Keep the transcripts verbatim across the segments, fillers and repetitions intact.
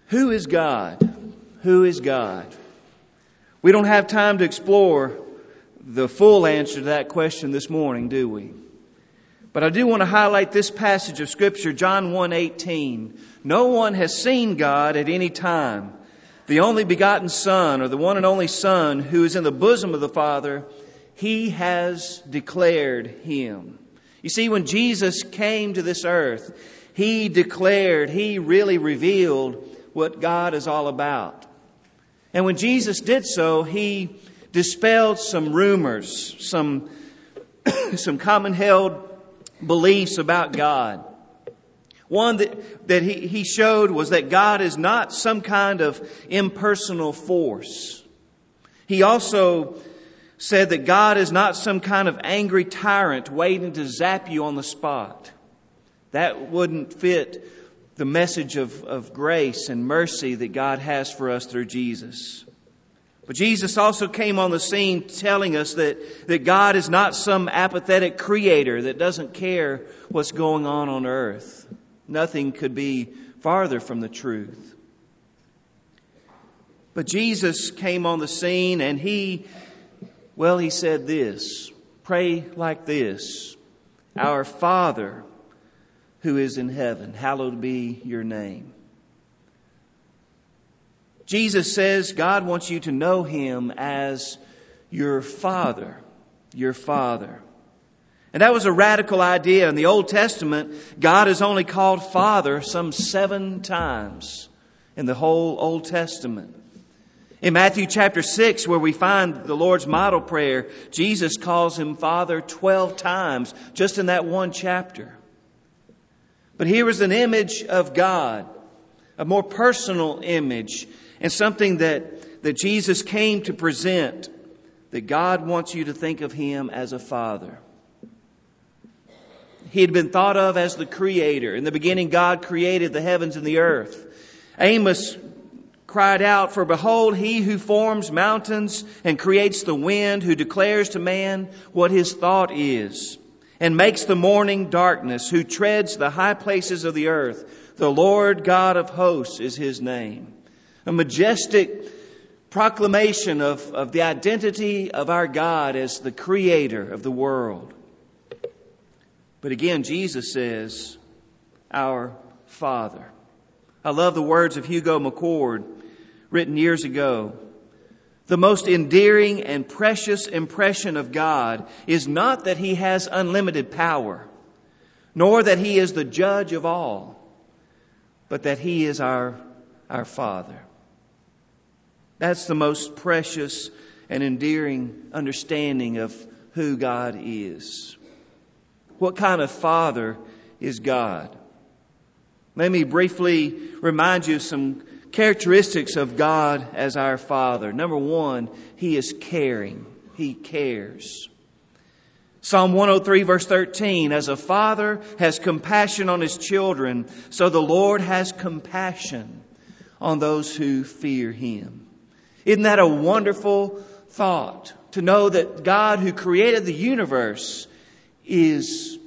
Who is God? Who is God? We don't have time to explore the full answer to that question this morning, do we? But I do want to highlight this passage of Scripture, John one eighteen. No one has seen God at any time. The only begotten Son, or the one and only Son, who is in the bosom of the Father, He has declared Him. You see, when Jesus came to this earth, He declared, He really revealed what God is all about. And when Jesus did so, He dispelled some rumors, some, some common held beliefs about God. One that, that he, he showed was that God is not some kind of impersonal force. He also said that God is not some kind of angry tyrant waiting to zap you on the spot. That wouldn't fit the message of, of grace and mercy that God has for us through Jesus. But Jesus also came on the scene telling us that, that God is not some apathetic creator that doesn't care what's going on on earth. Nothing could be farther from the truth. But Jesus came on the scene and He, well, He said this, pray like this, Our Father who is in heaven, hallowed be your name. Jesus says God wants you to know Him as your Father, your Father. And that was a radical idea. In the Old Testament, God is only called Father some seven times in the whole Old Testament. In Matthew chapter six, where we find the Lord's model prayer, Jesus calls Him Father twelve times just in that one chapter. But here is an image of God, a more personal image, and something that, that Jesus came to present, that God wants you to think of Him as a Father. He had been thought of as the Creator. In the beginning, God created the heavens and the earth. Amos cried out, For behold, He who forms mountains and creates the wind, who declares to man what his thought is, and makes the morning darkness, who treads the high places of the earth. The Lord God of hosts is His name. A majestic proclamation of, of the identity of our God as the Creator of the world. But again, Jesus says, Our Father. I love the words of Hugo McCord, written years ago. The most endearing and precious impression of God is not that He has unlimited power, nor that He is the judge of all, but that He is our, our Father. That's the most precious and endearing understanding of who God is. What kind of Father is God? Let me briefly remind you of some characteristics of God as our Father. Number one, He is caring. He cares. Psalm one oh three verse thirteen, As a father has compassion on his children, so the Lord has compassion on those who fear Him. Isn't that a wonderful thought? To know that God, who created the universe, is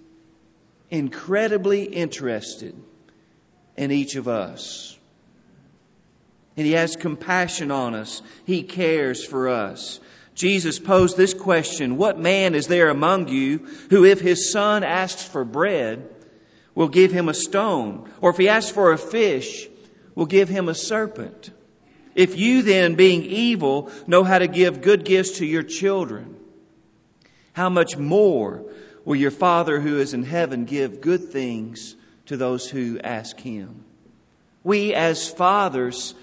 incredibly interested in each of us. And He has compassion on us. He cares for us. Jesus posed this question, What man is there among you who, if his son asks for bread, will give him a stone? Or if he asks for a fish, will give him a serpent? If you then, being evil, know how to give good gifts to your children, how much more will your Father who is in heaven give good things to those who ask Him? We as fathers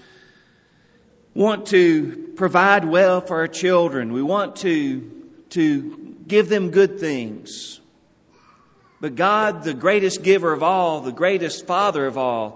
want to provide well for our children. We want to, to give them good things. But God, the greatest giver of all, the greatest Father of all,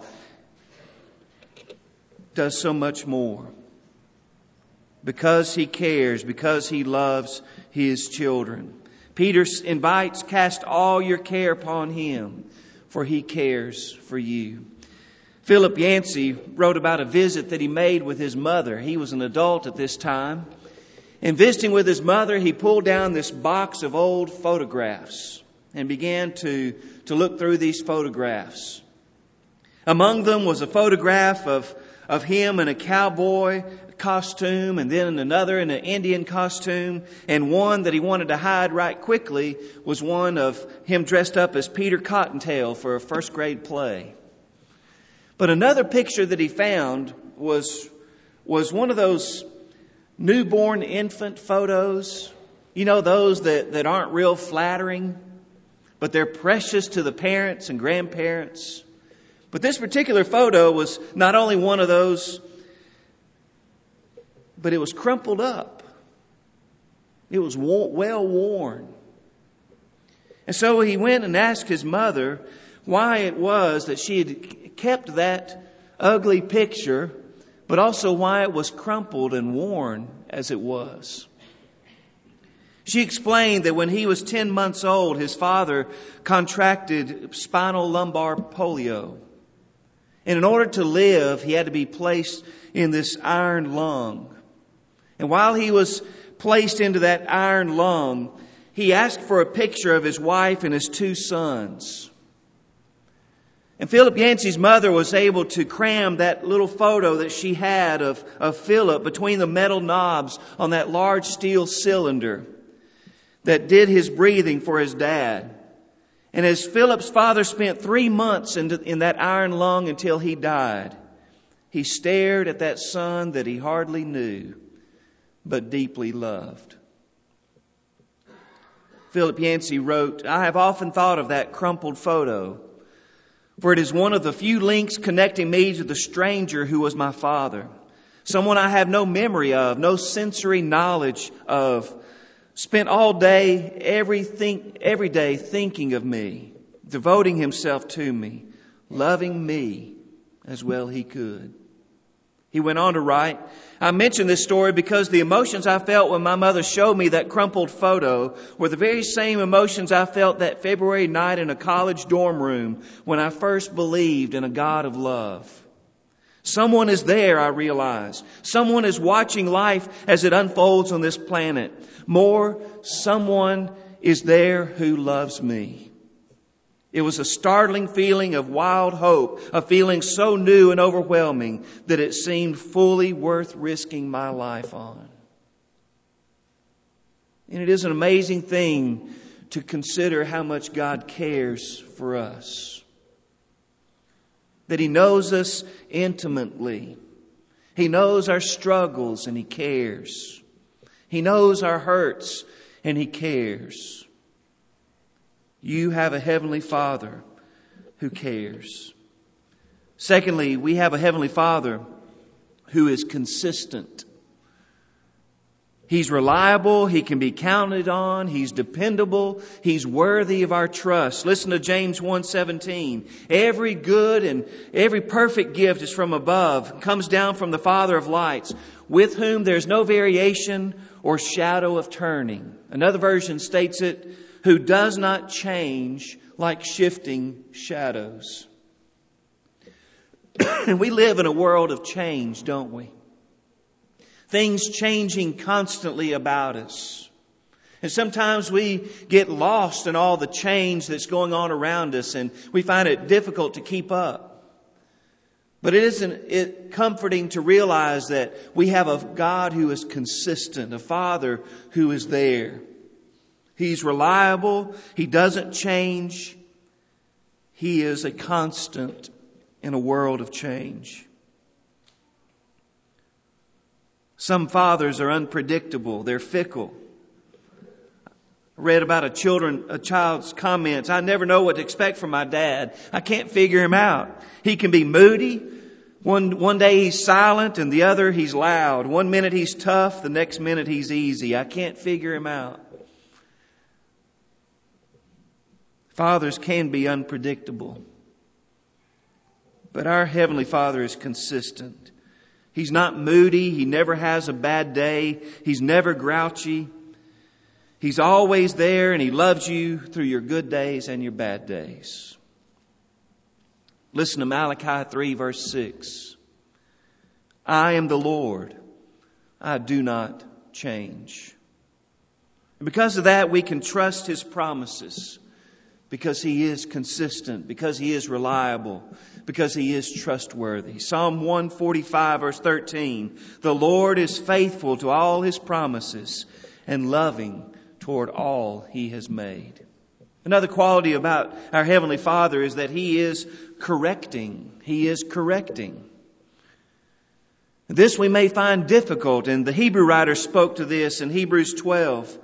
does so much more. Because He cares, because He loves His children. Peter invites, cast all your care upon Him, for He cares for you. Philip Yancey wrote about a visit that he made with his mother. He was an adult at this time. In visiting with his mother, he pulled down this box of old photographs and began to, to look through these photographs. Among them was a photograph of, of him in a cowboy costume, and then another in an Indian costume, and one that he wanted to hide right quickly was one of him dressed up as Peter Cottontail for a first grade play. But another picture that he found was, was one of those newborn infant photos. You know, those that, that aren't real flattering, but they're precious to the parents and grandparents. But this particular photo was not only one of those, but it was crumpled up. It was well worn. And so he went and asked his mother why it was that she had kept that ugly picture, but also why it was crumpled and worn as it was. She explained that when he was ten months old, his father contracted spinal lumbar polio. And in order to live, he had to be placed in this iron lung. And while he was placed into that iron lung, he asked for a picture of his wife and his two sons. And Philip Yancey's mother was able to cram that little photo that she had of, of Philip between the metal knobs on that large steel cylinder that did his breathing for his dad. And as Philip's father spent three months in, in that iron lung until he died, he stared at that son that he hardly knew, but deeply loved. Philip Yancey wrote, "I have often thought of that crumpled photo, for it is one of the few links connecting me to the stranger who was my father. Someone I have no memory of, no sensory knowledge of, spent all day, every, think, every day thinking of me, devoting himself to me, loving me as well he could." He went on to write, "I mention this story because the emotions I felt when my mother showed me that crumpled photo were the very same emotions I felt that February night in a college dorm room when I first believed in a God of love. Someone is there, I realize. Someone is watching life as it unfolds on this planet. More, someone is there who loves me." It was a startling feeling of wild hope, a feeling so new and overwhelming that it seemed fully worth risking my life on. And it is an amazing thing to consider how much God cares for us. That He knows us intimately. He knows our struggles and He cares. He knows our hurts and He cares. You have a Heavenly Father who cares. Secondly, we have a Heavenly Father who is consistent. He's reliable. He can be counted on. He's dependable. He's worthy of our trust. Listen to James one seventeen. Every good and every perfect gift is from above, comes down from the Father of lights, with whom there's no variation or shadow of turning. Another version states it, who does not change like shifting shadows. And we live in a world of change, don't we? Things changing constantly about us. And sometimes we get lost in all the change that's going on around us, and we find it difficult to keep up. But it isn't it comforting to realize that we have a God who is consistent, a Father who is there. He's reliable. He doesn't change. He is a constant in a world of change. Some fathers are unpredictable. They're fickle. I read about a children, a child's comments. "I never know what to expect from my dad. I can't figure him out. He can be moody. One, one day he's silent and the other he's loud. One minute he's tough. The next minute he's easy. I can't figure him out." Fathers can be unpredictable. But our Heavenly Father is consistent. He's not moody. He never has a bad day. He's never grouchy. He's always there, and He loves you through your good days and your bad days. Listen to Malachi three verse six. "I am the Lord. I do not change." And because of that, we can trust His promises. because He is consistent, because He is reliable, because He is trustworthy. Psalm one forty-five verse thirteen, the Lord is faithful to all His promises and loving toward all He has made. Another quality about our Heavenly Father is that He is correcting. He is correcting. This we may find difficult, and the Hebrew writer spoke to this in Hebrews twelve.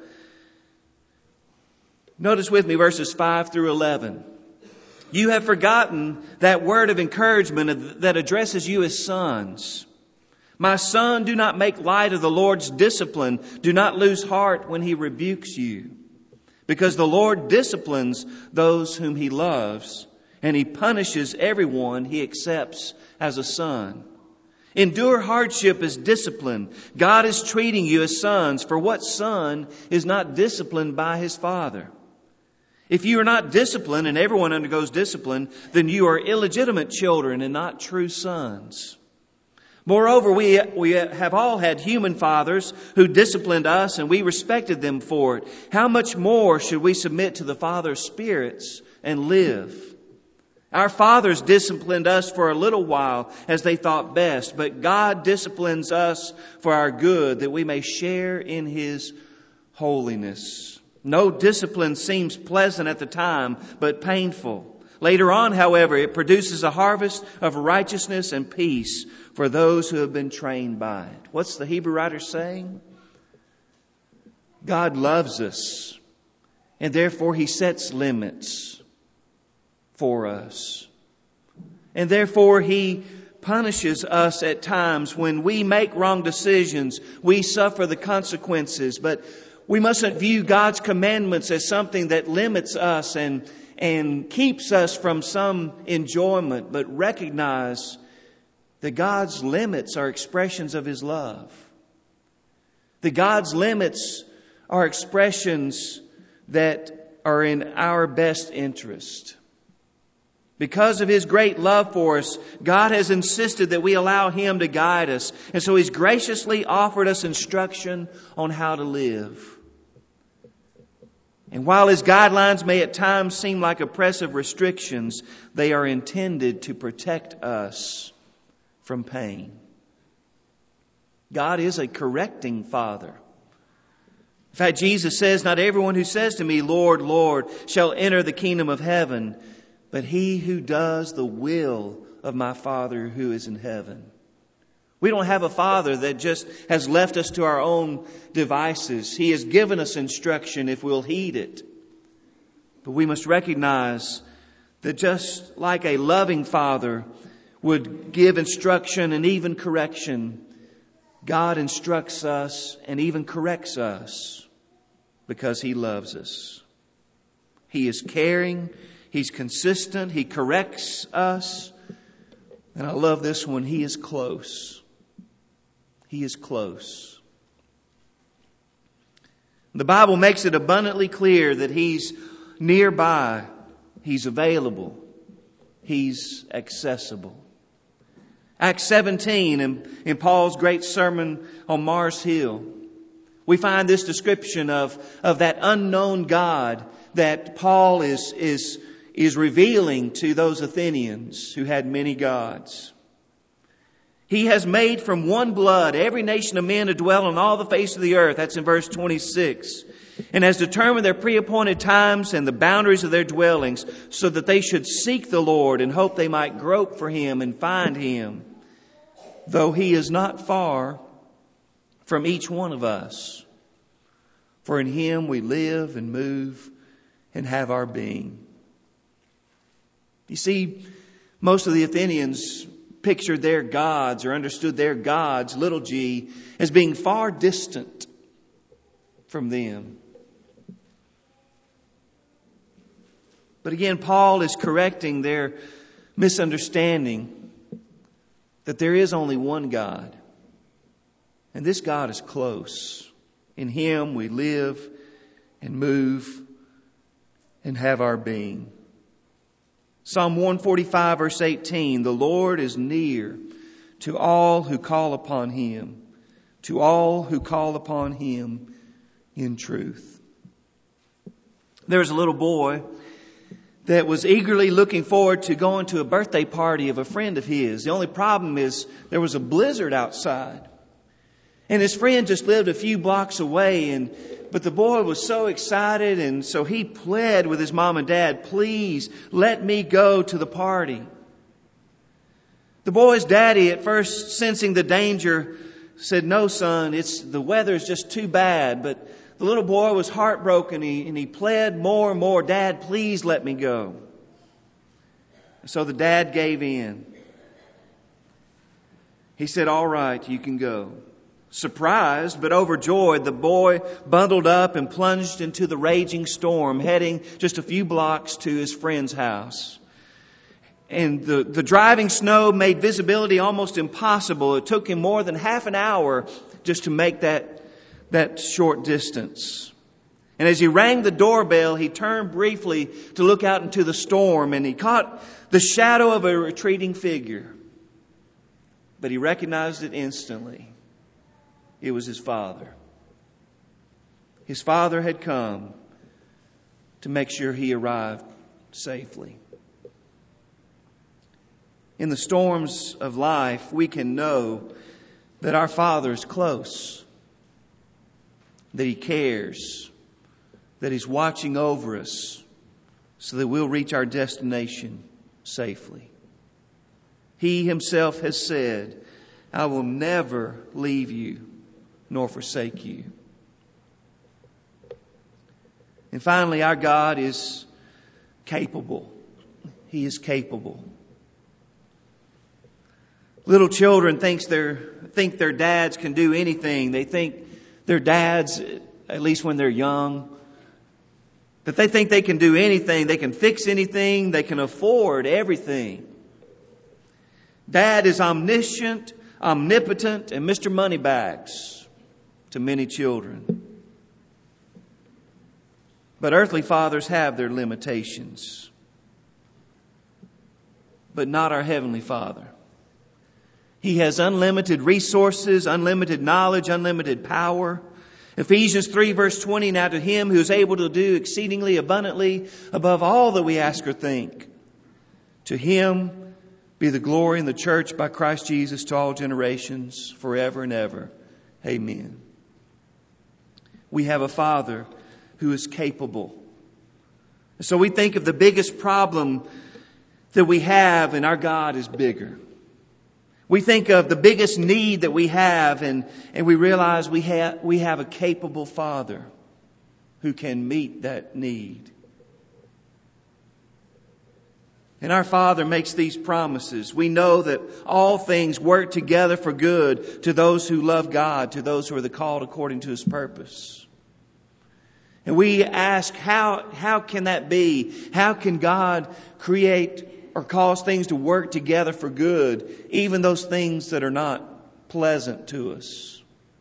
Notice with me verses five through eleven. You have forgotten that word of encouragement that addresses you as sons. My son, do not make light of the Lord's discipline. Do not lose heart when He rebukes you. Because the Lord disciplines those whom He loves, and He punishes everyone He accepts as a son. Endure hardship as discipline. God is treating you as sons, for what son is not disciplined by his father? If you are not disciplined, and everyone undergoes discipline, then you are illegitimate children and not true sons. Moreover, we, we have all had human fathers who disciplined us, and we respected them for it. How much more should we submit to the Father of spirits and live? Our fathers disciplined us for a little while as they thought best, but God disciplines us for our good, that we may share in His holiness. No discipline seems pleasant at the time, but painful. Later on, however, it produces a harvest of righteousness and peace for those who have been trained by it. What's the Hebrew writer saying? God loves us, and therefore He sets limits for us. And therefore He punishes us at times when we make wrong decisions. We suffer the consequences, but we mustn't view God's commandments as something that limits us and, and keeps us from some enjoyment, but recognize that God's limits are expressions of His love. That God's limits are expressions that are in our best interest. Because of His great love for us, God has insisted that we allow Him to guide us. And so He's graciously offered us instruction on how to live. And while His guidelines may at times seem like oppressive restrictions, they are intended to protect us from pain. God is a correcting Father. In fact, Jesus says, not everyone who says to me, Lord, Lord, shall enter the kingdom of heaven, but he who does the will of my Father who is in heaven. We don't have a Father that just has left us to our own devices. He has given us instruction if we'll heed it. But we must recognize that just like a loving Father would give instruction and even correction, God instructs us and even corrects us because He loves us. He is caring. He's consistent. He corrects us. And I love this one. He is close. He is close. The Bible makes it abundantly clear that He's nearby. He's available. He's accessible. Acts seventeen, in, in Paul's great sermon on Mars Hill, we find this description of, of that unknown God that Paul is, is, is revealing to those Athenians who had many gods. He has made from one blood every nation of men to dwell on all the face of the earth. That's in verse twenty-six. And has determined their pre-appointed times and the boundaries of their dwellings, so that they should seek the Lord and hope they might grope for Him and find Him, though He is not far from each one of us. For in Him we live and move and have our being. You see, most of the Athenians pictured their gods or understood their gods, little g, as being far distant from them. But again, Paul is correcting their misunderstanding that there is only one God. And this God is close. In Him we live and move and have our being. Psalm one forty-five verse eighteen, the Lord is near to all who call upon Him, to all who call upon Him in truth. There was a little boy that was eagerly looking forward to going to a birthday party of a friend of his. The only problem is there was a blizzard outside. And his friend just lived a few blocks away, and but the boy was so excited, and so he pled with his mom and dad, "Please let me go to the party." The boy's daddy, at first sensing the danger, said, "No, son, it's the weather's just too bad." But the little boy was heartbroken, he, and he pled more and more, "Dad, please let me go." So the dad gave in. He said, "All right, you can go." Surprised but overjoyed, the boy bundled up and plunged into the raging storm, heading just a few blocks to his friend's house. And the, the driving snow made visibility almost impossible. It took him more than half an hour just to make that, that short distance. And as he rang the doorbell, he turned briefly to look out into the storm, and he caught the shadow of a retreating figure. But he recognized it instantly. It was his father. His father had come to make sure he arrived safely. In the storms of life, we can know that our Father is close, that He cares, that He's watching over us so that we'll reach our destination safely. He Himself has said, "I will never leave you nor forsake you." And finally, our God is capable. He is capable. Little children thinks their, think their dads can do anything. They think their dads, at least when they're young, that they think they can do anything. They can fix anything. They can afford everything. Dad is omniscient, omnipotent, and Mister Moneybags to many children. But earthly fathers have their limitations. But not our Heavenly Father. He has unlimited resources, unlimited knowledge, unlimited power. Ephesians three verse twenty, "Now to Him who is able to do exceedingly abundantly above all that we ask or think, to Him be the glory in the church by Christ Jesus to all generations, forever and ever. Amen." We have a Father who is capable. So we think of the biggest problem that we have, and our God is bigger. We think of the biggest need that we have, and, and we realize we have, we have a capable Father who can meet that need. And our Father makes these promises. We know that all things work together for good to those who love God, to those who are the called according to His purpose. And we ask, how, how can that be? How can God create or cause things to work together for good, even those things that are not pleasant to us?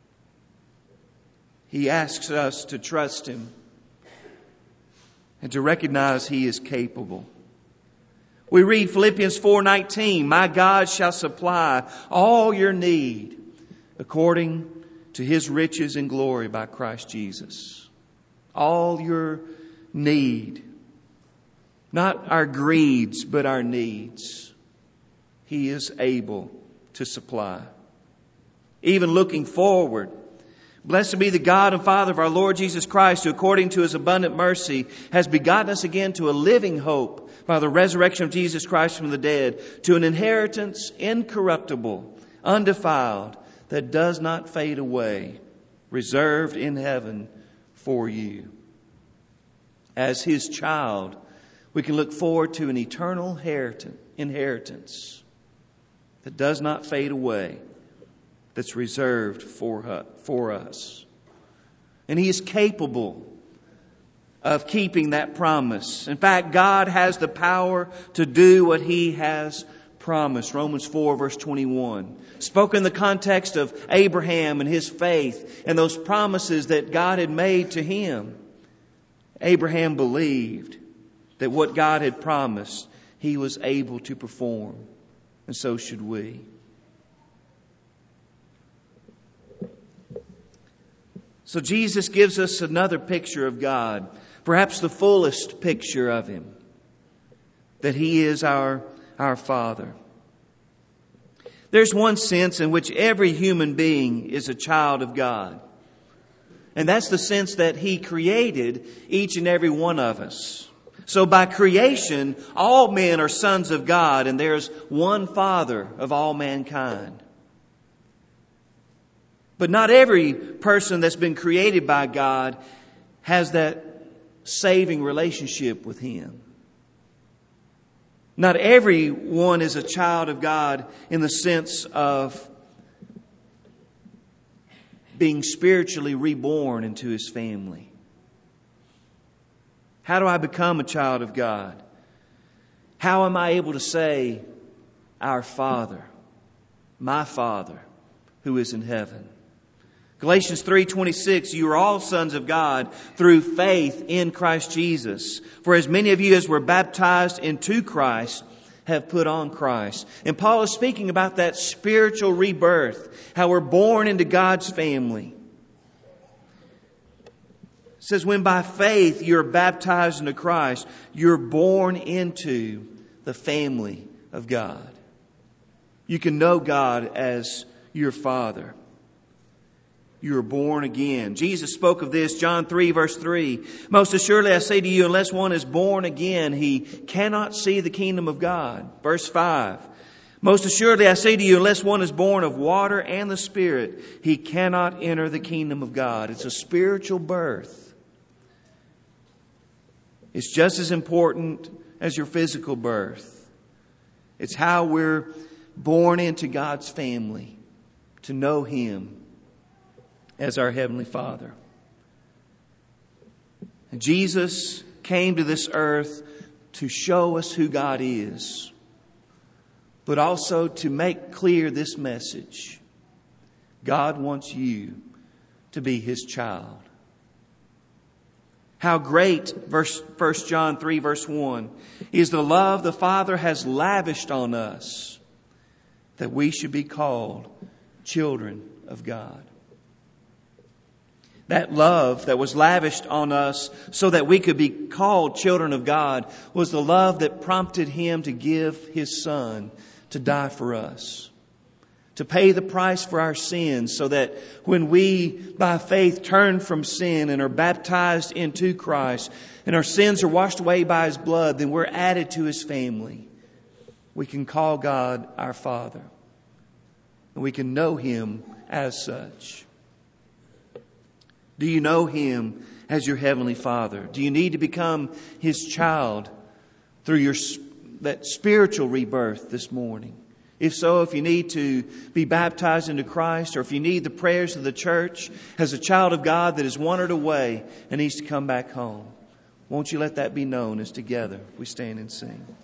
He asks us to trust Him and to recognize He is capable. We read Philippians four nineteen, "My God shall supply all your need according to His riches and glory by Christ Jesus." All your need. Not our greeds, but our needs. He is able to supply. Even looking forward, blessed be the God and Father of our Lord Jesus Christ, who according to His abundant mercy has begotten us again to a living hope by the resurrection of Jesus Christ from the dead, to an inheritance incorruptible, undefiled, that does not fade away, reserved in heaven for you. As His child, we can look forward to an eternal inheritance that does not fade away, that's reserved for, for us. And He is capable of keeping that promise. In fact, God has the power to do what He has promised. Romans four verse twenty-one. Spoken in the context of Abraham and his faith and those promises that God had made to him. Abraham believed that what God had promised, he was able to perform. And so should we. So Jesus gives us another picture of God, perhaps the fullest picture of Him. that He is our, our Father. There's one sense in which every human being is a child of God. And that's the sense that He created each and every one of us. So by creation, all men are sons of God, and there's one Father of all mankind. But not every person that's been created by God has that saving relationship with Him. Not everyone is a child of God in the sense of being spiritually reborn into His family. How do I become a child of God? How am I able to say, "Our Father, my Father, who is in heaven"? Galatians three twenty-six, you are all sons of God through faith in Christ Jesus. For as many of you as were baptized into Christ have put on Christ. And Paul is speaking about that spiritual rebirth, how we're born into God's family. It says when by faith you're baptized into Christ, you're born into the family of God. You can know God as your Father. You are born again. Jesus spoke of this, John three verse three. Most assuredly I say to you, unless one is born again, he cannot see the kingdom of God. Verse five. Most assuredly I say to you, unless one is born of water and the Spirit, he cannot enter the kingdom of God. It's a spiritual birth. It's just as important as your physical birth. It's how we're born into God's family, to know Him as our Heavenly Father. And Jesus came to this earth to show us who God is, but also to make clear this message. God wants you to be His child. How great, verse First John three verse one, is the love the Father has lavished on us, that we should be called children of God. That love that was lavished on us so that we could be called children of God was the love that prompted Him to give His Son to die for us, to pay the price for our sins, so that when we, by faith, turn from sin and are baptized into Christ and our sins are washed away by His blood, then we're added to His family. We can call God our Father, and we can know Him as such. Do you know Him as your Heavenly Father? Do you need to become His child through your that spiritual rebirth this morning? If so, if you need to be baptized into Christ, or if you need the prayers of the church as a child of God that has wandered away and needs to come back home, won't you let that be known as together we stand and sing?